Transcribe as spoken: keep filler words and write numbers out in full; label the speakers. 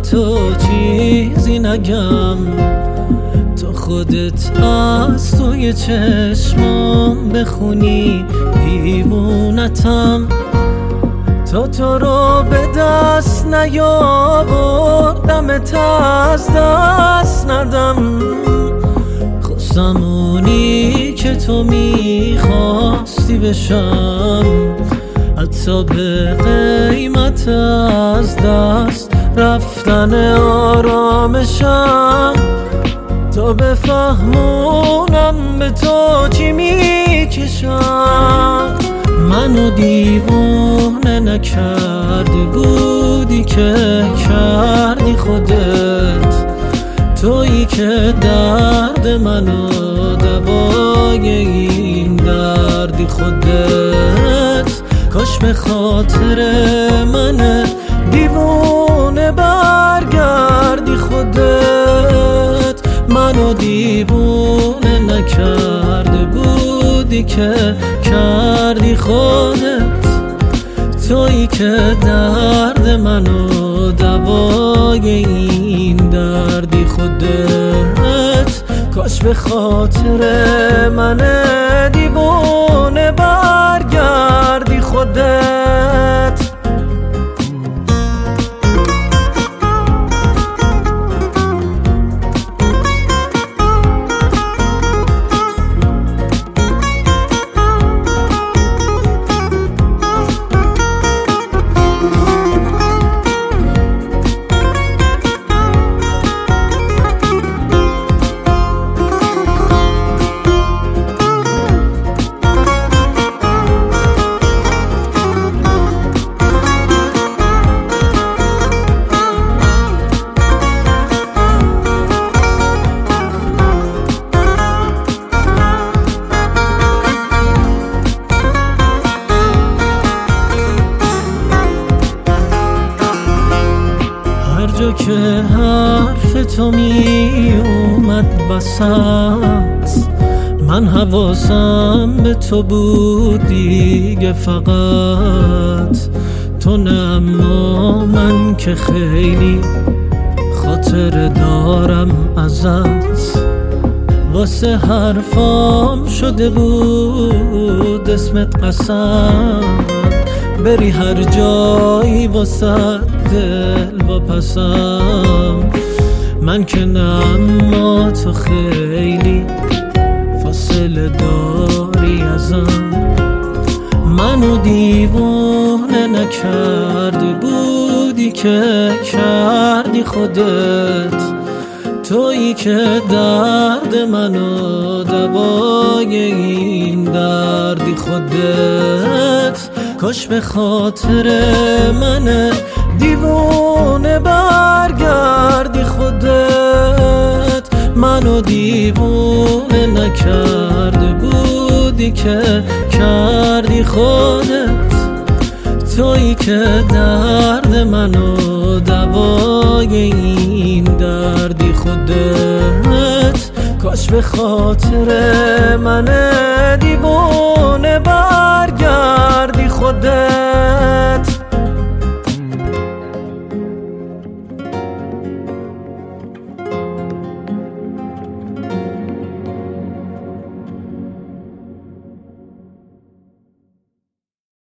Speaker 1: تو چیزی نگم، تو خودت از توی چشمام بخونی دیوونتم. تا تو رو به دست نیاوردمت از دست ندم. خواستم اونی که تو میخواستی بشم، حتی به قیمت از دست رفتن آرامشم. تا بفهمونم به تو چی میکشم. منو دیوونه نکرده بودی که کردی خودت، تویی که درد منو دوای این دردی خودت. کاش به خاطر من دیوونه برگردی خودت. منو دیوونه نکرده بودی که کردی خودت، تویی که درد منو دوای این دردی خودت. کاش به خاطر من دیوونه برگردی خودت. جا که حرف تو می اومد وسط، من حواسم به تو بود دیگه فقط. تو نه اما من که خیلی خاطر دارم ازت. واسه حرفام شده بود اسمت قسم، بری هر جایی واسه دل و پسم. من که نه اما تو خیلی فاصله داری ازم. منو دیوونه نکرده بودی که کردی خودت، تویی که درد منو دوای این دردی خودت. کاش به خاطر من دیوونه برگردی خودت. منو دیوونه نکرده بودی که کردی خودت، تویی که درد منو دوای این دردی خودت. کاش به خاطر من دیوونه برگردی خودت.